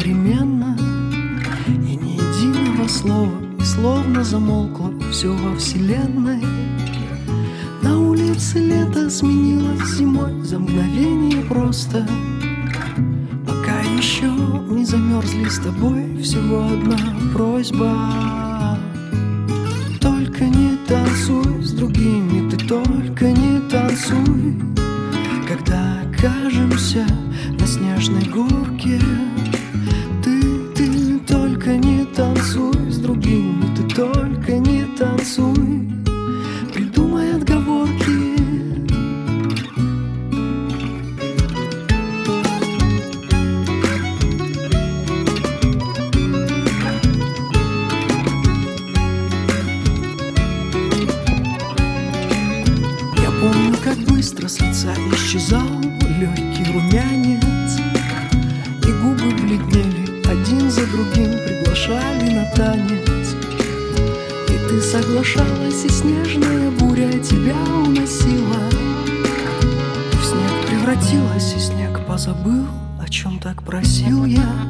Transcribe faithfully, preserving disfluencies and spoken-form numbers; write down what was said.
одновременно, и ни единого слова, и словно замолкло все во вселенной. На улице лето сменилось зимой за мгновение просто. Пока еще не замерзли с тобой, всего одна просьба: только не танцуй с другими, ты только не танцуй. Когда окажемся на снежной горке, ты, ты только не танцуй с другими, ты только не танцуй. Придумай отговорки. Я помню, как быстро с лица исчезал легкий румянец, и губы бледнели, один за другим приглашали на танец. И ты соглашалась, и снежная буря тебя уносила. В снег превратилась, и снег позабыл, о чем так просил я.